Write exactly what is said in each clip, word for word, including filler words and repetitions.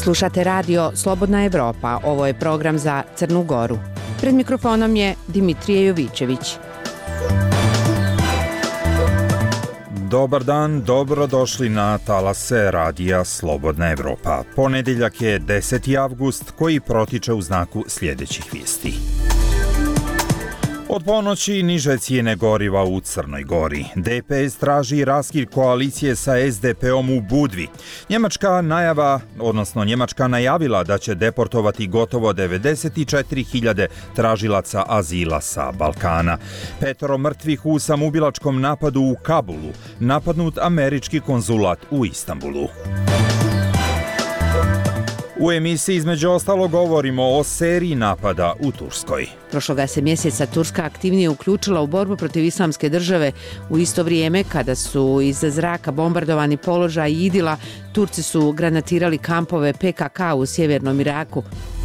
Slušate radio Slobodna Evropa, ovo je program za Crnu Goru. Pred mikrofonom je Dimitrije Jovićević. Dobar dan, dobrodošli na talase radija Slobodna Evropa. Ponedeljak je deseti avgust koji protiče u znaku sljedećih vijesti. Od ponoći niže cijene goriva u Crnoj Gori. D P S traži raskid koalicije sa S D P-om u Budvi. Njemačka najava, odnosno Njemačka najavila da će deportovati gotovo devedeset četiri hiljade tražilaca azila sa Balkana. Petoro mrtvih u samoubilačkom napadu u Kabulu. Napadnut američki konzulat u Istanbulu. U emisiji između ostalo govorimo o seriji napada u Turskoj. Prošloga se mjeseca Turska aktivnije uključila u borbu protiv islamske države. U isto vrijeme, kada su iz zraka bombardovani položaj Idila, Turci su granatirali kampove P K K u sjevernom Iraku.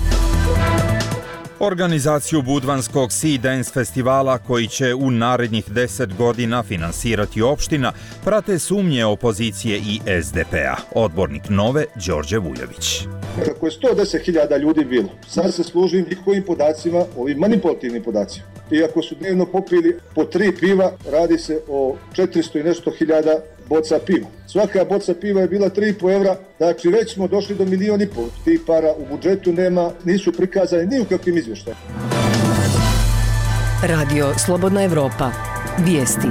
Organizaciju budvanskog Sea Dance festivala, koji će u narednih deset godina finansirati opština, prate sumnje opozicije i S D P-a. Odbornik Nove, Đorđe Vujović. Kako je sto deset hiljada ljudi bilo, sad se služim njihovim podacima, ovim manipulativnim podacima. Iako su dnevno popili po tri piva, radi se o četiristo i nešto hiljada boca piva. Svaka boca piva je bila tri i po evra, znači već smo došli do milijon i pol. Tih para u budžetu nema, nisu prikazani ni u kakvim izvještajima. Radio Slobodna Evropa. Vijesti.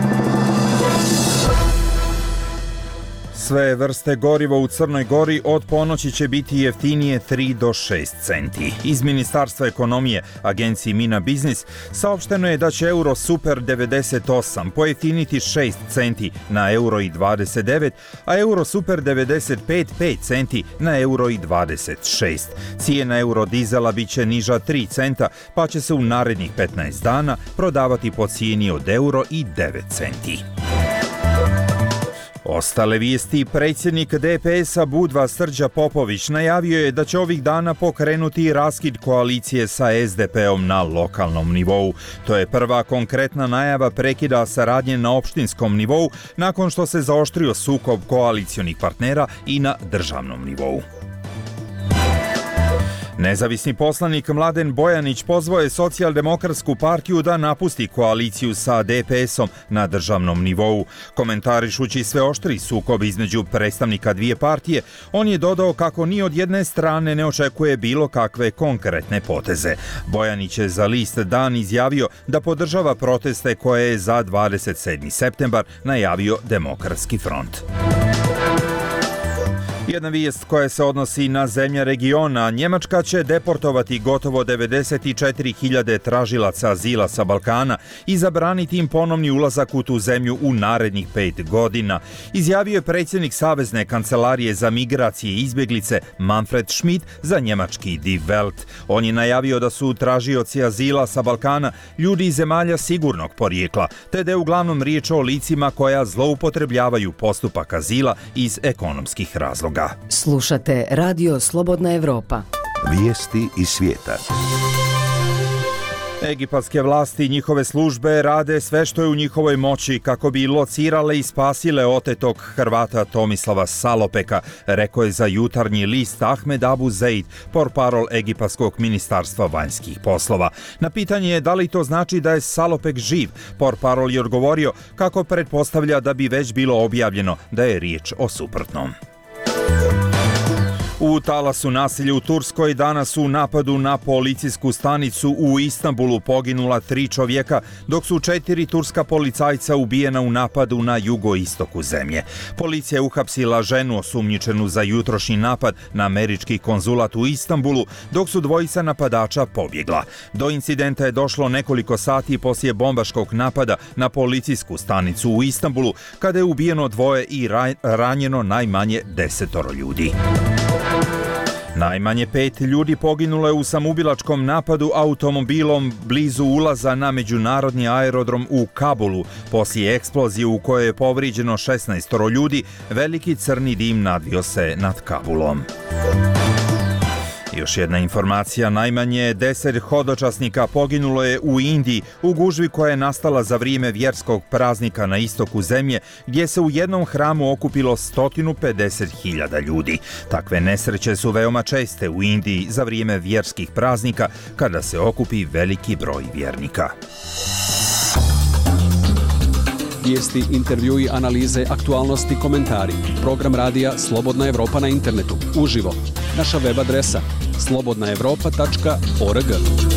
Sve vrste goriva u Crnoj Gori od ponoći će biti jeftinije tri do šest centi. Iz Ministarstva ekonomije, agenciji Mina Biznis, saopšteno je da će euro super devedeset osam pojeftiniti šest centi na euro i dvadeset devet, a euro super devedeset pet pet centi na euro i dvadeset šest. Cijena euro dizela bit će niža tri centa, pa će se u narednih petnaest dana prodavati po cijeni od euro i devet centi. Ostale vijesti. Predsjednik D P S-a Budva Srđa Popović najavio je da će ovih dana pokrenuti raskid koalicije sa S D P-om na lokalnom nivou. To je prva konkretna najava prekida saradnje na opštinskom nivou nakon što se zaoštrio sukob koalicionih partnera i na državnom nivou. Nezavisni poslanik Mladen Bojanić pozvao je Socijaldemokratsku partiju da napusti koaliciju sa D P S-om na državnom nivou. Komentarišući sve oštri sukob između predstavnika dvije partije, on je dodao kako ni od jedne strane ne očekuje bilo kakve konkretne poteze. Bojanić je za list Dan izjavio da podržava proteste koje je za dvadeset sedmi septembar najavio Demokratski front. Jedna vijest koja se odnosi na zemlje regiona. Njemačka će deportovati gotovo devedeset četiri hiljade tražilaca azila sa Balkana i zabraniti im ponovni ulazak u tu zemlju u narednih pet godina, izjavio je predsjednik Savezne kancelarije za migracije i izbjeglice Manfred Schmidt za njemački Die Welt. On je najavio da su tražioci azila sa Balkana ljudi iz zemalja sigurnog porijekla, te da je uglavnom riječ o licima koja zloupotrebljavaju postupak azila iz ekonomskih razloga. Slušate Radio Slobodna Evropa. Vijesti iz svijeta. Egipatske vlasti i njihove službe rade sve što je u njihovoj moći kako bi locirale i spasile otetog Hrvata Tomislava Salopeka, rekao je za jutarnji list Ahmed Abu Zeid, portparol Egipatskog ministarstva vanjskih poslova. Na pitanje je da li to znači da je Salopek živ, portparol je odgovorio kako pretpostavlja da bi već bilo objavljeno da je riječ o suprotnom. U talasu nasilja u Turskoj danas u napadu na policijsku stanicu u Istanbulu poginula tri čovjeka, dok su četiri turska policajca ubijena u napadu na jugoistoku zemlje. Policija je uhapsila ženu osumnjičenu za jutrošnji napad na američki konzulat u Istanbulu, dok su dvojica napadača pobjegla. Do incidenta je došlo nekoliko sati poslije bombaškog napada na policijsku stanicu u Istanbulu, kada je ubijeno dvoje i ranjeno najmanje desetoro ljudi. Najmanje pet ljudi poginulo je u samoubilačkom napadu automobilom blizu ulaza na međunarodni aerodrom u Kabulu. Poslije eksplozije u kojoj je povrijeđeno šesnaestoro ljudi, veliki crni dim nadvio se nad Kabulom. Još jedna informacija, najmanje deset hodočasnika poginulo je u Indiji u gužvi koja je nastala za vrijeme vjerskog praznika na istoku zemlje, gdje se u jednom hramu okupilo sto pedeset hiljada ljudi. Takve nesreće su veoma česte u Indiji za vrijeme vjerskih praznika, kada se okupi veliki broj vjernika. Vijesti, intervjui, analize, aktualnosti, komentari. Program radija Slobodna Evropa na internetu. Uživo. Naša web adresa slobodna evropa tačka org.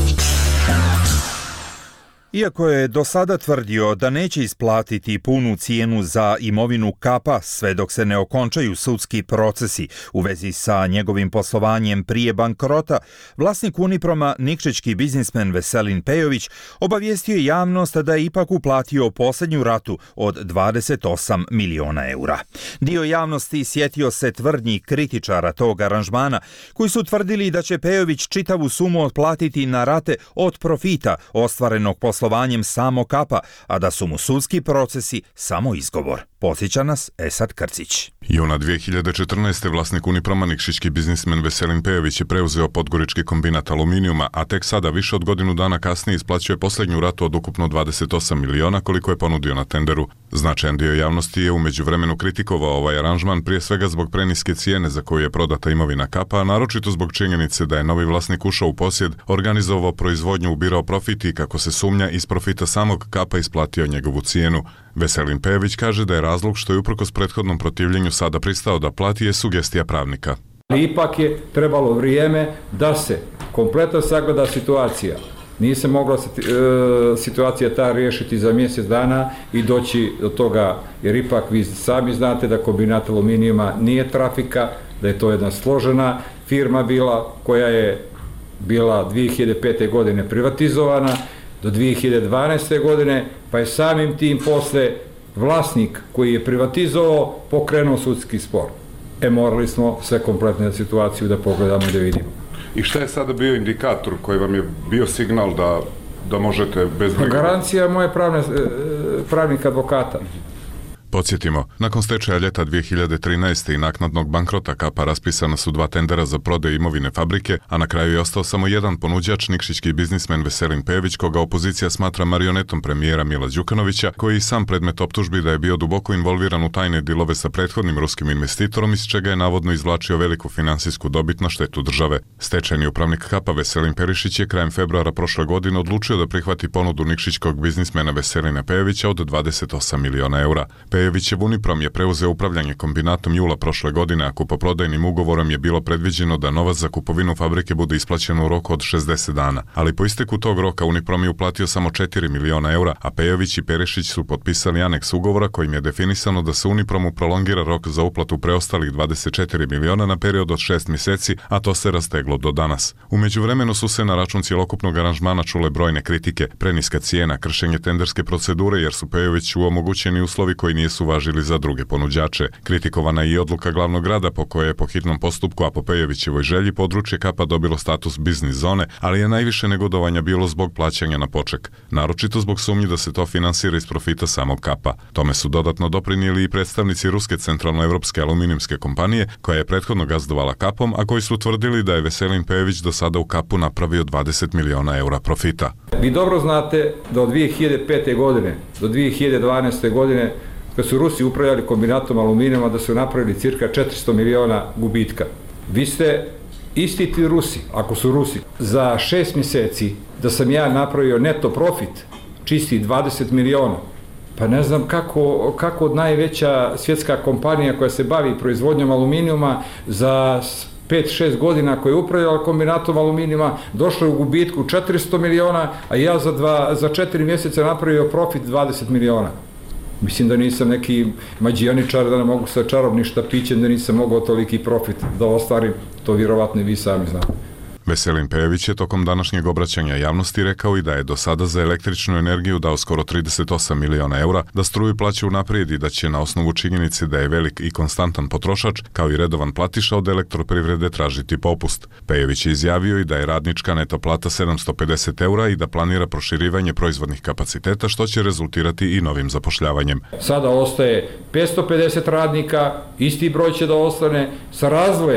Iako je do sada tvrdio da neće isplatiti punu cijenu za imovinu Kapa sve dok se ne okončaju sudski procesi u vezi sa njegovim poslovanjem prije bankrota, vlasnik Uniproma, nikšićki biznismen Veselin Pejović, obavijestio je javnost da je ipak uplatio posljednju ratu od dvadeset osam miliona eura. Dio javnosti sjetio se tvrdnji kritičara tog aranžmana, koji su tvrdili da će Pejović čitavu sumu otplatiti na rate od profita ostvarenog poslovanjem samo Kapa, a da su mu sudski procesi samo izgovor. Podsjeća nas Esad Krcić. Juna dvije hiljade četrnaeste. vlasnik Uniproma, nikšićki biznismen Veselin Pejović je preuzeo Podgorički kombinat aluminijuma, a tek sada, više od godinu dana kasnije, isplaćuje posljednju ratu od ukupno dvadeset osam miliona koliko je ponudio na tenderu. Značajan dio javnosti je u međuvremenu kritikovao ovaj aranžman, prije svega zbog preniske cijene za koju je prodata imovina Kapa, a naročito zbog činjenice da je novi vlasnik ušao u posjed, organizovao proizvodnju, ubirao profit i, kako se sumnja, iz profita samog Kapa isplatio njegovu cijenu. Veselin Pejović kaže da je razlog što je uprkos prethodnom protivljenju sada pristao da plati je sugestija pravnika. Ipak je trebalo vrijeme da se kompletno sagleda situacija. Nije se mogla e, situacija ta riješiti za mjesec dana i doći do toga, jer ipak vi sami znate da kombinat aluminijuma nije trafika, da je to jedna složena firma bila koja je bila dvije hiljade pete. godine privatizovana do dvije hiljade dvanaeste. godine, pa je samim tim posle vlasnik koji je privatizovao pokrenuo sudski spor. E, morali smo sve kompletne situaciju da pogledamo i da vidimo. I šta je sada bio indikator koji vam je bio signal da, da možete bez briga? Garancija moje pravne, pravnik advokata. Podsjetimo, nakon stečaja ljeta dvije hiljade trinaeste. i naknadnog bankrota Kapa raspisana su dva tendera za prodaju imovine fabrike, a na kraju je ostao samo jedan ponuđač, nikšićki biznismen Veselin Pejović, koga opozicija smatra marionetom premijera Mila Đukanovića, koji je i sam predmet optužbi da je bio duboko involviran u tajne dilove sa prethodnim ruskim investitorom, iz čega je navodno izvlačio veliku finansijsku dobit na štetu države. Stečajni upravnik Kapa Veselin Perišić je krajem februara prošle godine odlučio da prihvati ponudu nikšićkog biznismena Veselina Pejovića od dvadeset osam miliona eura. Pejovićev Uniprom je preuzeo upravljanje kombinatom jula prošle godine, a kupoprodajnim ugovorom je bilo predviđeno da novac za kupovinu fabrike bude isplaćen u roku od šezdeset dana. Ali po isteku tog roka Uniprom je uplatio samo četiri miliona eura, a Pejović i Perišić su potpisali aneks ugovora kojim je definisano da se Unipromu prolongira rok za uplatu preostalih dvadeset četiri miliona na period od šest mjeseci, a to se rasteglo do danas. U međuvremenu su se na račun cjelokupnog aranžmana čule brojne kritike, preniska cijena, kršenje tenderske procedure jer su Pejoviću omogućeni uslovi koji nisu važili za druge ponuđače. Kritikovana je i odluka glavnog grada po kojoj je po hitnom postupku, a po Pejovićevoj želji, područje Kapa dobilo status biznis zone, ali je najviše negodovanja bilo zbog plaćanja na poček, naročito zbog sumnji da se to finansira iz profita samog Kapa. Tome su dodatno doprinijeli i predstavnici ruske centralnoevropske aluminijumske kompanije, koja je prethodno gazdovala Kapom, a koji su tvrdili da je Veselin Pejović do sada u Kapu napravio dvadeset miliona eura profita. Vi dobro znate da od dvije hiljade pete. godine do dvije hiljade dvanaeste. godine, kad su Rusi upravljali kombinatom aluminijuma, da su napravili cirka četiristo miliona gubitka. Vi ste isti ti Rusi, ako su Rusi, za šest mjeseci da sam ja napravio neto profit, čisti dvadeset miliona, pa ne znam kako, kako najveća svjetska kompanija koja se bavi proizvodnjom aluminijuma za pet šest godina koja je upravljala kombinatom aluminijuma, došla je u gubitku četiristo miliona, a ja za, dva, za četiri mjeseca napravio profit dvadeset miliona. Mislim da nisam neki mađioničar, da ne mogu sa čarobnim štapićem, da nisam mogao toliki profit da ostvarim, to vjerovatno i vi sami znate. Veselin Pejović je tokom današnjeg obraćanja javnosti rekao i da je do sada za električnu energiju dao skoro trideset osam miliona eura, da struju plaća unaprijed i da će na osnovu činjenice da je velik i konstantan potrošač, kao i redovan platiša, od elektroprivrede tražiti popust. Pejović je izjavio i da je radnička neto plata sedamsto pedeset eura i da planira proširivanje proizvodnih kapaciteta, što će rezultirati i novim zapošljavanjem. Sada ostaje petsto pedeset radnika, isti broj će da ostane, sa razvojem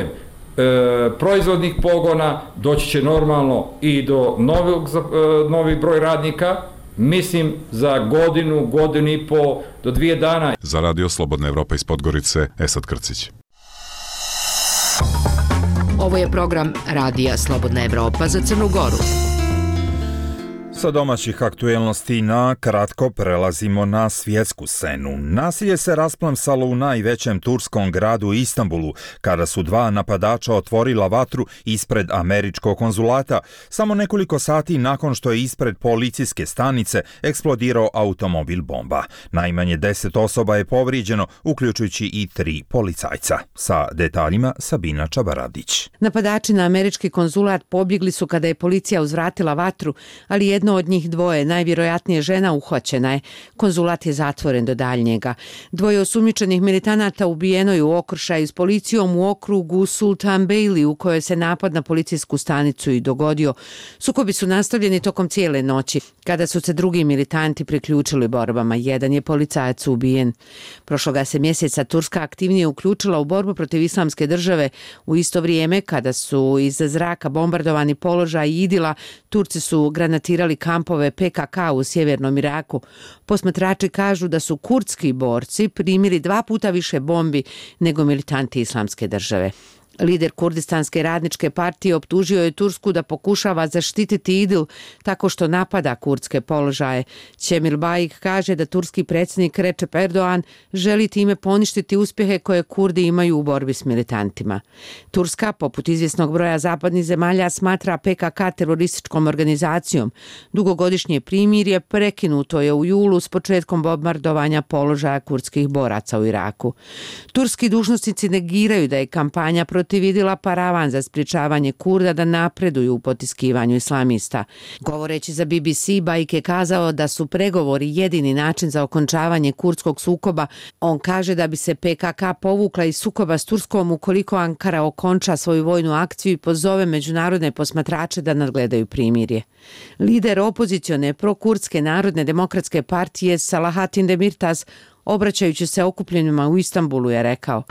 e, proizvodnih pogona, doći će normalno i do novog, e, novi broj radnika, mislim za godinu, godinu i po do dvije dana. Za Radio Slobodna Evropa iz Podgorice, Esad Krcić. Ovo je program Radija Slobodna Evropa za Crnu Goru. Sa domaćih aktuelnosti na kratko prelazimo na svjetsku scenu. Nasilje se rasplamsalo u najvećem turskom gradu Istanbulu, kada su dva napadača otvorila vatru ispred američkog konzulata, samo nekoliko sati nakon što je ispred policijske stanice eksplodirao automobil bomba. Najmanje deset osoba je povrijeđeno, uključujući i tri policajca. Sa detaljima Sabina Čabaradić. Napadači na američki konzulat pobjegli su kada je policija uzvratila vatru, ali jedno od njih dvoje, najvjerojatnije žena, uhvaćena je. Konzulat je zatvoren do daljnjega. Dvoje osumnjičenih militanata ubijeno je u okršaju s policijom u okrugu Sultan Beyli, u kojoj se napad na policijsku stanicu i dogodio. Sukobi su nastavljeni tokom cijele noći, kada su se drugi militanti priključili borbama. Jedan je policajac ubijen. Prošloga se mjeseca Turska aktivnije uključila u borbu protiv Islamske države. U isto vrijeme, kada su iz zraka bombardovani položaj Idila, Turci su granatirali kampove P K K u sjevernom Iraku. Posmatrači kažu da su kurdski borci primili dva puta više bombi nego militanti Islamske države. Lider Kurdistanske radničke partije optužio je Tursku da pokušava zaštititi Idil tako što napada kurdske položaje. Cemil Bayik kaže da turski predsjednik Recep Erdogan želi time poništiti uspjehe koje Kurdi imaju u borbi s militantima. Turska, poput izvjesnog broja zapadnih zemalja, smatra P K K terorističkom organizacijom. Dugogodišnje primirje prekinuto je u julu s početkom bombardovanja položaja kurdskih boraca u Iraku. Turski dužnosnici negiraju da je kampanja protiv Idila paravan za sprječavanje Kurda da napreduju u potiskivanju islamista. Govoreći za B B C, Bayik je kazao da su pregovori jedini način za okončavanje kurdskog sukoba. On kaže da bi se P K K povukla iz sukoba s Turskom ukoliko Ankara okonča svoju vojnu akciju i pozove međunarodne posmatrače da nadgledaju primirje. Lider opozicione prokurdske narodne demokratske partije Salahatin Demirtas, obraćajući se okupljenima u Istanbulu, je rekao: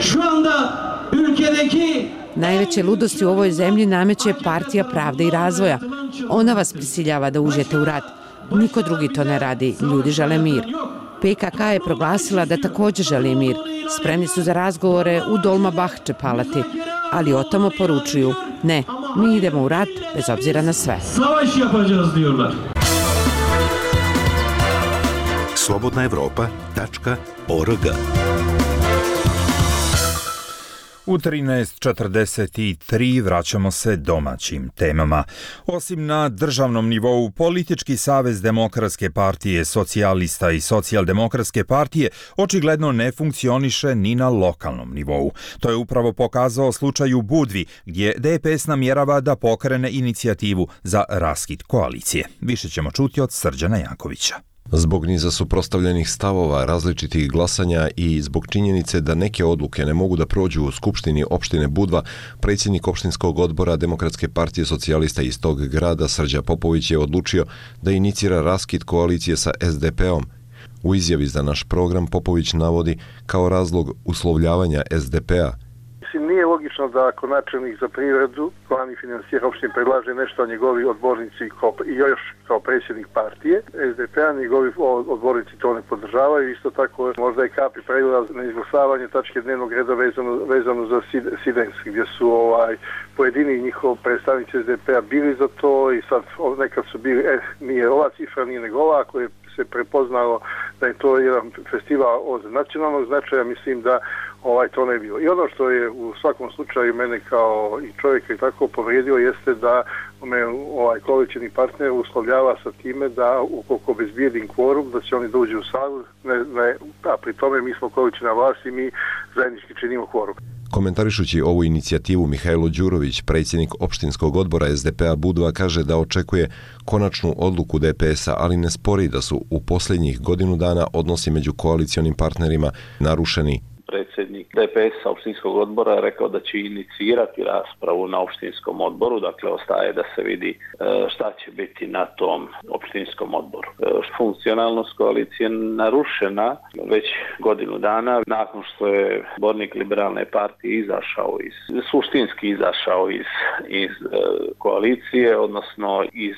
najveće ludosti u ovoj zemlji nameće Partija pravde i razvoja. Ona vas prisiljava da uđete u rat. Niko drugi to ne radi. Ljudi žele mir. P K K je proglasila da također želi mir. Spremni su za razgovore u Dolmabahče palati, ali otamo poručuju: ne, mi idemo u rat bez obzira na sve. slobodna evropa tačka org. U trinaest četrdeset tri vraćamo se domaćim temama. Osim na državnom nivou, Politički savez Demokratske partije, Socijalista i Socijaldemokratske partije očigledno ne funkcioniše ni na lokalnom nivou. To je upravo pokazao slučaj u Budvi, gdje D P S namjerava da pokrene inicijativu za raskid koalicije. Više ćemo čuti od Srđana Jankovića. Zbog niza suprotstavljenih stavova, različitih glasanja i zbog činjenice da neke odluke ne mogu da prođu u Skupštini opštine Budva, predsjednik opštinskog odbora Demokratske partije socijalista iz tog grada Srđa Popović je odlučio da inicira raskid koalicije sa S D P-om. U izjavi za naš program Popović navodi kao razlog uslovljavanja S D P-a: nije logično da ako načelnik za privredu, glavni financijer opštine, predlaže nešto, a njegovi odbornici i još kao predsjednik partije S D P-a, njegovi odbornici to ne podržavaju. Isto tako možda je kapi predlaz na izglasavanje tačke dnevnog reda vezano, vezano za Sidens, gdje su ovaj, pojedini njihov predstavnici S D P-a bili za to i sad nekad su bili, e, nije ova cifra, nije nego ova, ako je se prepoznalo da je to jedan festival od nacionalnog značaja, mislim da ovaj to ne bilo. I ono što je u svakom slučaju mene kao i čovjeka i tako povrijedio jeste da me ovaj koalicijni partner uslovljava sa time da ukoliko obezbijedim kvorum da će oni dođu u salu, ne, ne, a pri tome mi smo koalicijna vlast i mi zajednički činimo kvorum. Komentarišući ovu inicijativu, Mihajlo Đurović, predsjednik opštinskog odbora S D P-a Budva, kaže da očekuje konačnu odluku D P S-a, ali ne spori da su u posljednjih godinu dana odnosi među koalicionim partnerima narušeni. predsjednik D P S-a opštinskog odbora rekao da će inicirati raspravu na opštinskom odboru, dakle ostaje da se vidi šta će biti na tom opštinskom odboru. Funkcionalnost koalicije narušena već godinu dana nakon što je odbornik Liberalne partije izašao iz, suštinski izašao iz, iz koalicije, odnosno iz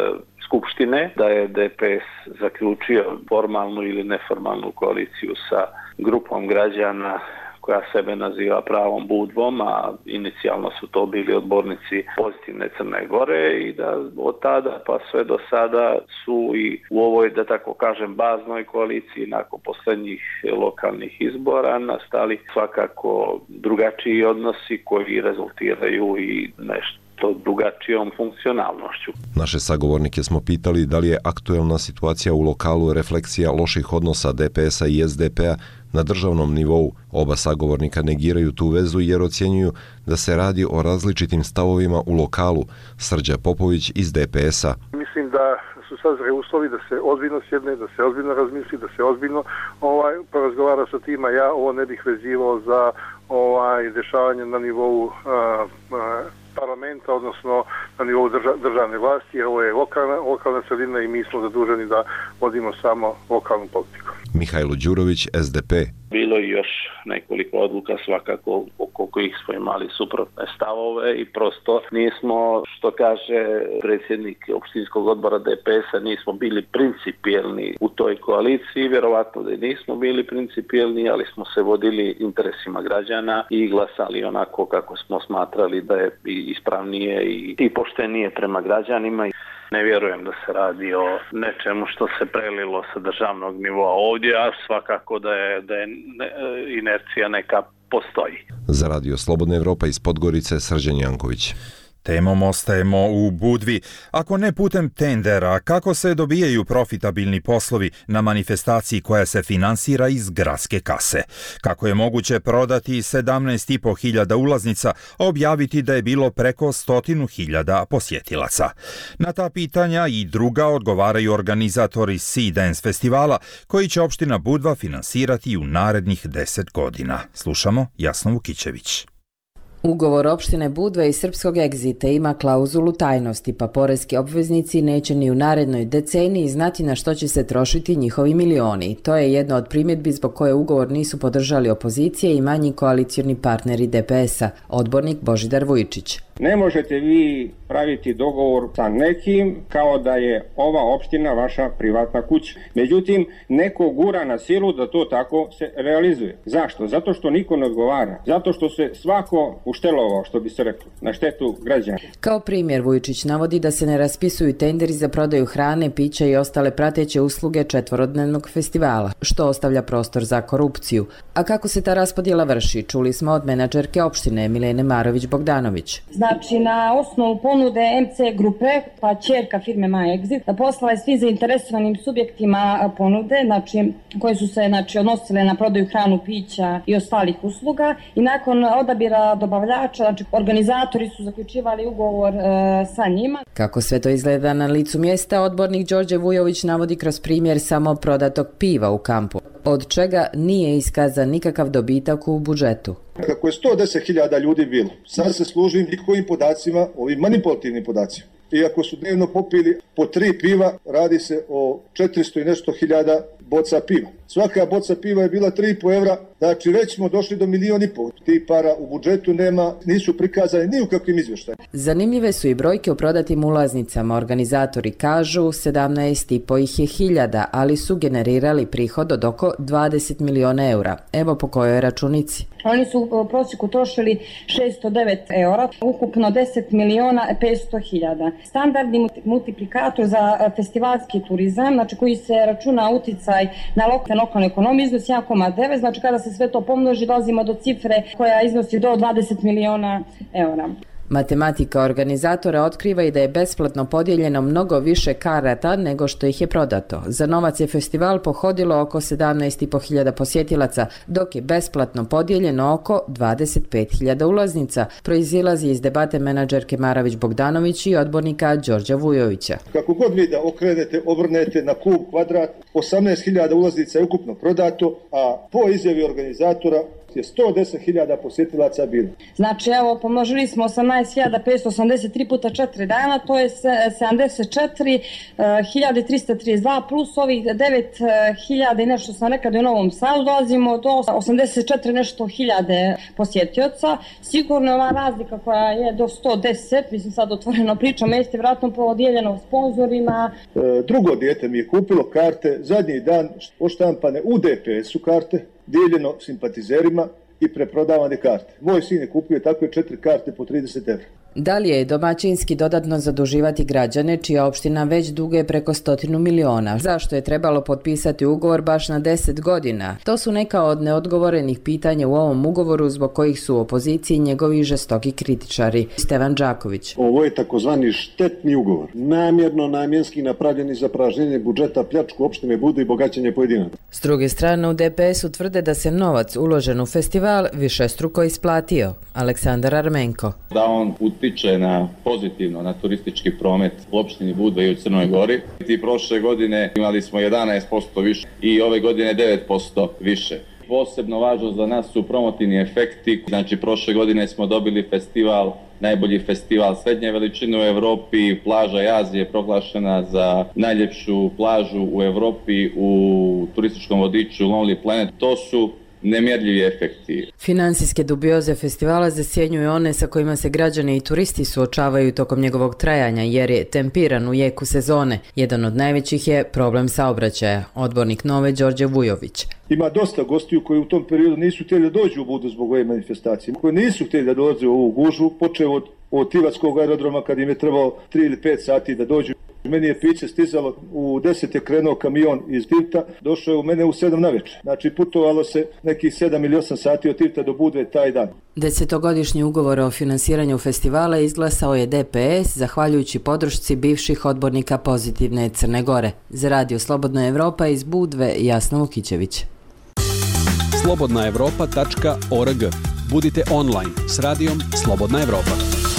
Skupštine, da je D P S zaključio formalnu ili neformalnu koaliciju sa grupom građana koja sebe naziva pravom Budvom, a inicijalno su to bili odbornici Pozitivne Crne Gore i da od tada pa sve do sada su i u ovoj, da tako kažem, baznoj koaliciji nakon posljednjih lokalnih izbora nastali svakako drugačiji odnosi koji rezultiraju i nešto to drugačijom funkcionalnošću. Naše sagovornike smo pitali da li je aktuelna situacija u lokalu refleksija loših odnosa D P S-a i S D P-a na državnom nivou. Oba sagovornika negiraju tu vezu jer ocjenjuju da se radi o različitim stavovima u lokalu. Srđa Popović iz D P S-a. Mislim da su sazreli uslovi da se ozbiljno sjedne, da se ozbiljno razmisli, da se ozbiljno ovaj, porazgovara sa tima. Ja ovo ne bih vezivao za ovaj, dešavanje na nivou a, a, parlamenta, odnosno na nivou drža, državne vlasti, jer ovo je lokalna, lokalna sredina i mi smo zaduženi da vodimo samo lokalnu politiku. Mihajlo Đurović, S D P. Bilo je još nekoliko odluka svakako oko kojih smo imali suprotne stavove i prosto nismo, što kaže predsjednik opštinskog odbora D P S-a, nismo bili principijelni u toj koaliciji, vjerovatno da i nismo bili principijelni, ali smo se vodili interesima građana i glasali onako kako smo smatrali da je ispravnije i poštenije prema građanima. Ne vjerujem da se radi o nečemu što se prelilo sa državnog nivoa ovdje, a svakako da je, da je inercija neka postoji. Za Radio Slobodna Evropa iz Podgorice, Srđan Janković. Temom ostajemo u Budvi. Ako ne putem tendera, kako se dobijaju profitabilni poslovi na manifestaciji koja se finansira iz gradske kase? Kako je moguće prodati sedamnaest i po hiljada ulaznica, a objaviti da je bilo preko stotinu hiljada posjetilaca? Na ta pitanja i druga odgovaraju organizatori Sea Dance festivala, koji će opština Budva finansirati u narednih deset godina. Slušamo Jasnu Vukićević. Ugovor opštine Budva i Srpskog Egzita ima klauzulu tajnosti, pa poreski obveznici neće ni u narednoj deceniji znati na što će se trošiti njihovi milioni. To je jedna od primjedbi zbog koje ugovor nisu podržali opozicije i manji koalicioni partneri D P S-a, odbornik Božidar Vujčić. Ne možete vi praviti dogovor sa nekim kao da je ova opština vaša privatna kuća. Međutim, neko gura na silu da to tako se realizuje. Zašto? Zato što niko ne odgovara. Zato što se svako uštelovao, što bi se reklo, na štetu građana. Kao primjer Vujčić navodi da se ne raspisuju tenderi za prodaju hrane, pića i ostale prateće usluge četvorodnevnog festivala, što ostavlja prostor za korupciju. A kako se ta raspodjela vrši, čuli smo od menadžerke opštine Milene Marović-Bogdanović. Znači, na osnovu ponude M C grupe, pa ćerka firme MyExit, da poslala je svi zainteresovanim subjektima ponude, znači, koje su se znači, odnosile na prodaju hranu, pića i ostalih usluga, i nakon odabira dobavljača, znači, organizatori su zaključivali ugovor e, sa njima. Kako sve to izgleda na licu mjesta, odbornik Đorđe Vujović navodi kroz primjer samo prodatog piva u kampu, od čega nije iskazan nikakav dobitak u budžetu. Kako je sto deset hiljada ljudi bilo, sad se služim njihovim podacima, ovim manipulativnim podacima. Iako su dnevno popili po tri piva, radi se o četiristo i nešto hiljada boca piva. Svaka boca piva je bila tri i po evra, znači već smo došli do milijon i pol. Ti para u budžetu nema, nisu prikazani ni u kakvim izvještajima. Zanimljive su i brojke o prodatim ulaznicama. Organizatori kažu sedamnaest i po ih je hiljada, ali su generirali prihod od oko dvadeset miliona eura. Evo po kojoj računici. Oni su u prosjeku trošili šesto devet eura, ukupno deset miliona petsto hiljada. Standardni multiplikator za festivalski turizam, znači koji se računa uticaj na lokalnu ekonomiju, iznosi jedan zarez devet, znači kada se sve to pomnoži dolazimo do cifre koja iznosi do dvadeset miliona eura. Matematika organizatora otkriva i da je besplatno podijeljeno mnogo više karata nego što ih je prodato. Za novac je festival pohodilo oko sedamnaest i po hiljada posjetilaca, dok je besplatno podijeljeno oko dvadeset pet hiljada ulaznica, proizilazi iz debate menadžerke Marović-Bogdanović i odbornika Đorđa Vujovića. Kako god vi da okrenete, obrnete na kub kvadrat, osamnaest hiljada ulaznica je ukupno prodato, a po izjavi organizatora je sto deset hiljada posjetilaca bilo. Znači, evo, pomnožili smo osamnaest hiljada petsto osamdeset tri puta četiri dana, to je sedamdeset četiri hiljade trista trideset dva plus ovih devet hiljada i nešto sam rekao da je u Novom Sadu, dolazimo do osamdeset četiri nešto hiljade posjetioca. Sigurno ova razlika koja je do sto deset, mislim sad otvoreno pričam, jeste vratno podijeljeno sponzorima. E, drugo dijete mi je kupilo karte, zadnji dan oštampane u D P S-u karte, dijeljeno simpatizerima i preprodavane karte. Moj sin je kupio takve četiri karte po trideset evra. Da li je domaćinski dodatno zaduživati građane čija opština već duguje preko stotinu miliona? Zašto je trebalo potpisati ugovor baš na deset godina? To su neka od neodgovorenih pitanja u ovom ugovoru zbog kojih su u opoziciji njegovi žestoki kritičari. Stevan Đaković. Ovo je takozvani štetni ugovor. Namjerno namjenski napravljeni za pražnjenje budžeta, pljačku opštine Budu i bogaćenje pojedinaca. S druge strane u D P S-u tvrde da se novac uložen u festival višestruko isplatio. Aleksandar Armenko. Da on utiče na pozitivno na turistički promet u opštini Budva i u Crnoj Gori. I prošle godine imali smo jedanaest posto više i ove godine devet posto više. Posebno važno za nas su promotivni efekti. Znači, prošle godine smo dobili festival, najbolji festival srednje veličine u Evropi. Plaža Azije je proglašena za najljepšu plažu u Evropi u turističkom vodiču Lonely Planet. To su nemjerljivi efekti. Finansijske dubioze festivala zasjenjuju one sa kojima se građani i turisti suočavaju tokom njegovog trajanja jer je tempiran u jeku sezone. Jedan od najvećih je problem saobraćaja. Odbornik Nove Đorđe Vujović. Ima dosta gostiju koji u tom periodu nisu htjeli da dođu u Budu zbog ove manifestacije, koji nisu htjeli da dođu u ovu gužvu, počeo od, od Tivatskog aerodroma kad im je trebalo tri ili pet sati da dođu. Meni je piće stizalo, u deset je krenuo kamion iz Tivta, došao je u mene u sedam navečer. Znači putovalo se nekih sedam ili osam sati od Tivta do Budve taj dan. Desetogodišnji ugovor o finansiranju festivala izglasao je D P S zahvaljujući podršci bivših odbornika Pozitivne Crne Gore. Za Radio Slobodna Evropa iz Budve, Jasna Vukićević. slobodna evropa tačka org. Budite online s radijom Slobodna Evropa.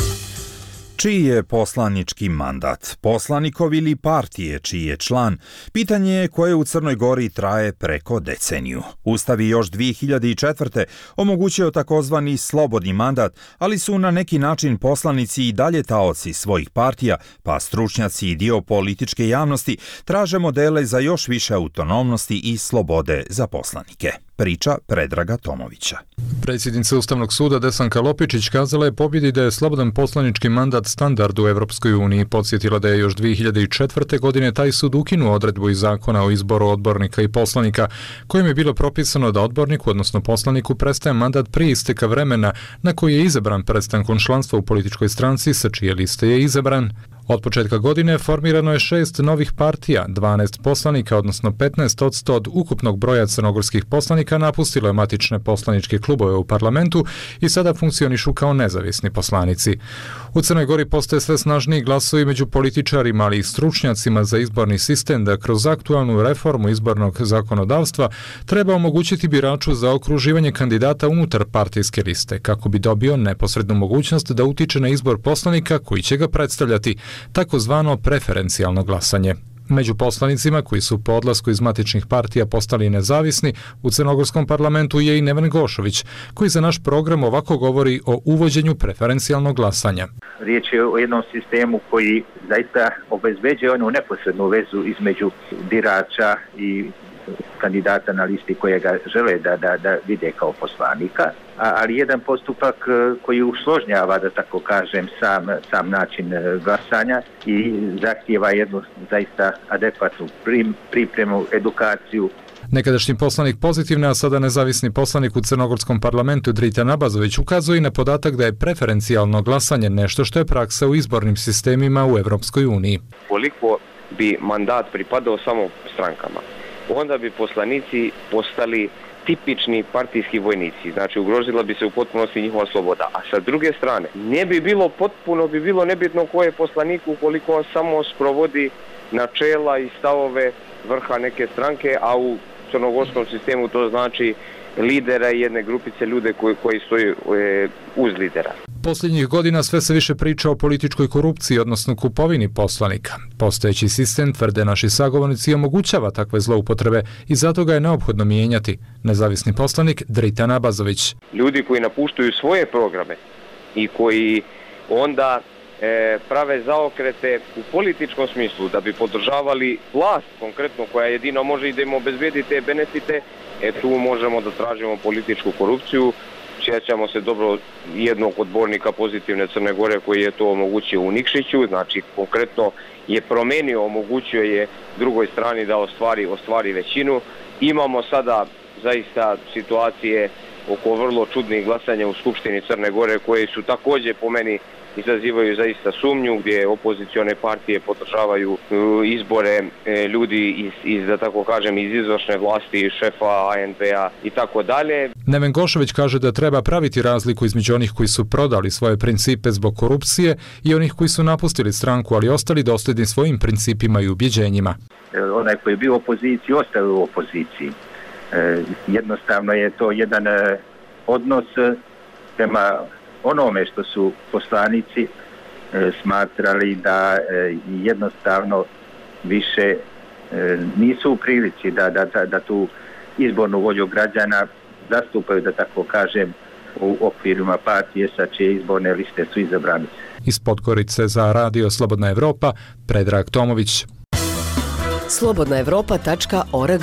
Čiji je poslanički mandat? Poslanikov ili partije čiji je član? Pitanje je koje u Crnoj Gori traje preko deceniju. Ustav je još dvije hiljade četvrte. omogućio takozvani slobodni mandat, ali su na neki način poslanici i dalje taoci svojih partija, pa stručnjaci i dio političke javnosti traže modele za još više autonomnosti i slobode za poslanike. Priča Predraga Tomovića. Predsjednica Ustavnog suda Desanka Lopičić kazala je pobjedi da je slobodan poslanički mandat standard u Evropskoj uniji. Podsjetila da je još dvije hiljade četvrte. godine taj sud ukinuo odredbu iz zakona o izboru odbornika i poslanika, kojim je bilo propisano da odborniku, odnosno poslaniku, prestaje mandat prije isteka vremena na koji je izabran prestankom članstva u političkoj stranci sa čije liste je izabran. Od početka godine formirano je šest novih partija, dvanaest poslanika, odnosno petnaest posto od ukupnog broja crnogorskih poslanika napustilo je matične poslaničke klubove u parlamentu i sada funkcionišu kao nezavisni poslanici. U Crnoj Gori postoje sve snažniji glasovi među političarima, ali i stručnjacima za izborni sistem da kroz aktualnu reformu izbornog zakonodavstva treba omogućiti biraču za okruživanje kandidata unutar partijske liste, kako bi dobio neposrednu mogućnost da utiče na izbor poslanika koji će ga predstavljati, takozvano preferencijalno glasanje. Među poslanicima koji su po odlasku iz matičnih partija postali nezavisni u crnogorskom parlamentu je i Neven Gošović, koji za naš program ovako govori o uvođenju preferencijalnog glasanja. Riječ je o jednom sistemu koji zaista obezbeđuje onu neposrednu vezu između birača i kandidata na listi kojega žele da, da, da vide kao poslanika, a, ali jedan postupak koji usložnjava, da tako kažem, sam, sam način glasanja i zahtijeva jednu zaista adekvatnu prim, pripremu, edukaciju. Nekadašnji poslanik Pozitivne, a sada nezavisni poslanik u crnogorskom parlamentu Dritan Abazović ukazuje i na podatak da je preferencijalno glasanje nešto što je praksa u izbornim sistemima u Evropskoj uniji. Koliko bi mandat pripadao samo strankama, onda bi poslanici postali tipični partijski vojnici, znači ugrozila bi se u potpunosti njihova sloboda. A sa druge strane, ne bi bilo potpuno, bi bilo nebitno ko je poslanik ukoliko samo sprovodi načela i stavove vrha neke stranke, a u crnogorskom sistemu to znači lidera i jedne grupice ljude koji, koji stoji e, uz lidera. Posljednjih godina sve se više priča o političkoj korupciji, odnosno kupovini poslanika. Postojeći sistem, tvrde naši sagovornici, omogućava takve zloupotrebe i zato ga je neophodno mijenjati. Nezavisni poslanik Dritan Abazović. Ljudi koji napuštaju svoje programe i koji onda e, prave zaokrete u političkom smislu da bi podržavali vlast konkretno koja jedino može i da im obezbedi te benefite, e tu možemo da tražimo političku korupciju. Sjećamo se dobro jednog odbornika Pozitivne Crne Gore koji je to omogućio u Nikšiću, znači konkretno je promenio, omogućio je drugoj strani da ostvari, ostvari većinu. Imamo sada zaista situacije oko vrlo čudnih glasanja u Skupštini Crne Gore koje su također po meni izazivaju zaista sumnju, gdje opozicione partije podržavaju izbore ljudi iz, iz, da tako kažem, iz izvršne vlasti, šefa A N P-a i tako dalje. Neven Gošović kaže da treba praviti razliku između onih koji su prodali svoje principe zbog korupcije i onih koji su napustili stranku, ali ostali dosljedni svojim principima i ubjeđenjima. Onaj koji je bio u opoziciji, ostao u opoziciji. Jednostavno je to jedan odnos prema onome što su poslanici e, smatrali da e, jednostavno više e, nisu u prilici da, da, da, da tu izbornu volju građana zastupaju, da tako kažem, u okvirima partije sa čije izborne liste su izabrani. Iz Podgorice za Radio Slobodna Evropa, Predrag Tomović. slobodna evropa tačka org.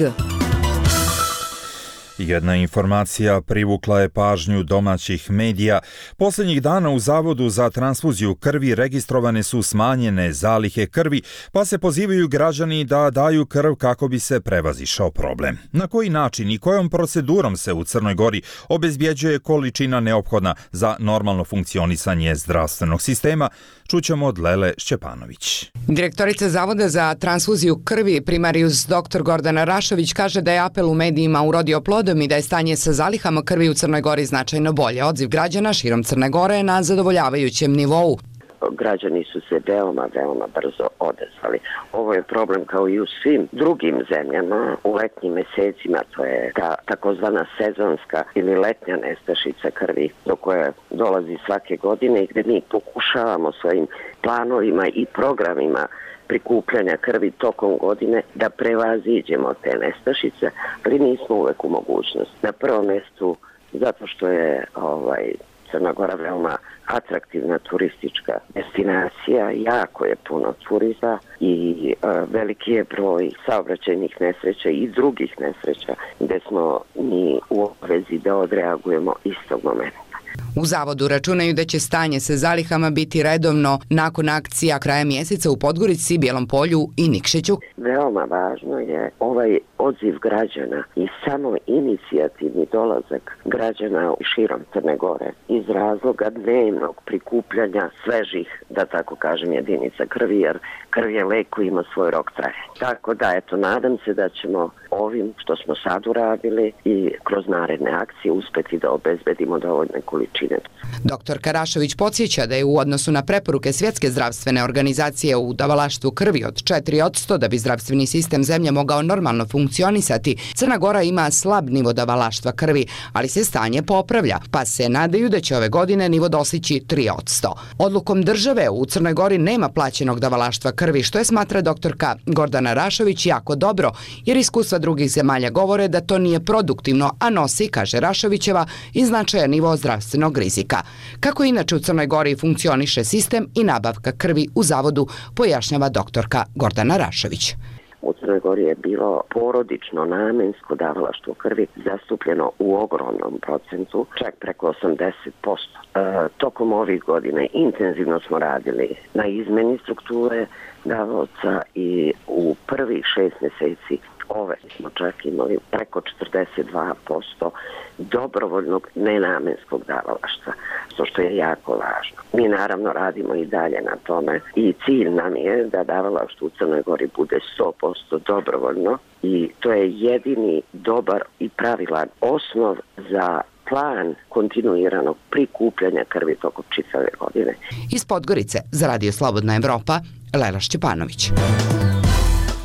Jedna informacija privukla je pažnju domaćih medija. Posljednjih dana u Zavodu za transfuziju krvi registrovane su smanjene zalihe krvi, pa se pozivaju građani da daju krv kako bi se prevazišao problem. Na koji način i kojom procedurom se u Crnoj Gori obezbjeđuje količina neophodna za normalno funkcionisanje zdravstvenog sistema, čućemo od Lele Šćepanović. Direktorica Zavoda za transfuziju krvi, primarijus doktor Gordana Rašović, kaže da je apel u medijima urodio plodom i da je stanje sa zalihama krvi u Crnoj Gori značajno bolje. Odziv građana širom Crne Gore je na zadovoljavajućem nivou. Građani su se veoma, veoma brzo odezvali. Ovo je problem kao i u svim drugim zemljama. U letnjim mesecima to je ta takozvana sezonska ili letnja nestašica krvi do koje dolazi svake godine i gdje mi pokušavamo svojim planovima i programima prikupljanja krvi tokom godine da prevaziđemo te nestašice, ali nismo uvek u mogućnosti. Na prvom mjestu zato što je ovaj, Crna Gora veoma atraktivna turistička destinacija, jako je puno turista i e, veliki je broj saobraćajnih nesreća i drugih nesreća gdje smo mi u obvezi da odreagujemo istog momenta. U Zavodu računaju da će stanje sa zalihama biti redovno nakon akcija kraja mjeseca u Podgorici, Bijelom Polju i Nikšiću. Veoma važno je ovaj odziv građana i samo inicijativni dolazak građana širom Crne Gore iz razloga dnevnog prikupljanja svežih, da tako kažem, jedinica krvi, jer krv je lek koji ima svoj rok trajanja. Tako da, eto, nadam se da ćemo ovim što smo sad uradili i kroz naredne akcije uspeti da obezbedimo dovoljne količine. Doktor Karašović podsjeća da je u odnosu na preporuke Svjetske zdravstvene organizacije u davalaštvu krvi od četiri posto da bi zdravstveni sistem zemlje mogao normalno funkcionisati, Crna Gora ima slab nivo davalaštva krvi, ali se stanje popravlja, pa se nadaju da će ove godine nivo dostići tri posto. Odlukom države u Crnoj Gori nema plaćenog davalaštva krvi, što je, smatra doktorka Gordana Rašović, jako dobro, jer iskustva drugih zemalja govore da to nije produktivno, a nosi, kaže Rašovićeva, i značajan nivo zdravstvenog rizika. Kako inače u Crnoj Gori funkcioniše sistem i nabavka krvi u Zavodu, pojašnjava doktorka Gordana Rašović. U Crnoj Gori je bilo porodično namensko davalaštvo krvi zastupljeno u ogromnom procentu, čak preko osamdeset posto. E, tokom ovih godina intenzivno smo radili na izmeni strukture davaoca i u prvih šest mjeseci ove smo čak imali preko četrdeset dva posto dobrovoljnog nenamenskog davalaštva, što je jako važno. Mi naravno radimo i dalje na tome i cilj nam je da davalaštvo u Crnoj Gori bude sto posto dobrovoljno i to je jedini dobar i pravilan osnov za plan kontinuiranog prikupljanja krvi tokom čitave godine. Iz Podgorice za Radio Slobodna Evropa, Lela Šćepanović.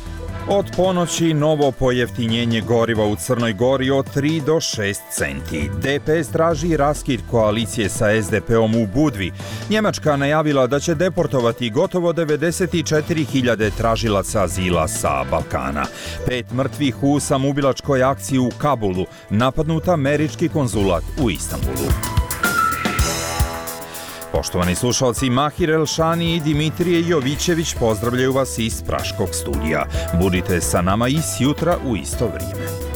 Od ponoći novo pojeftinjenje goriva u Crnoj Gori od tri do šest centi. D P S traži raskid koalicije sa S D P-om u Budvi. Njemačka najavila da će deportovati gotovo devedeset četiri hiljade tražilaca azila sa Balkana. Pet mrtvih u samoubilačkoj akciji u Kabulu, napadnut američki konzulat u Istanbulu. Poštovani slušalci, Mahir Elšani i Dimitrije Jovićević pozdravljaju vas iz Praškog studija. Budite sa nama i sjutra u isto vrijeme.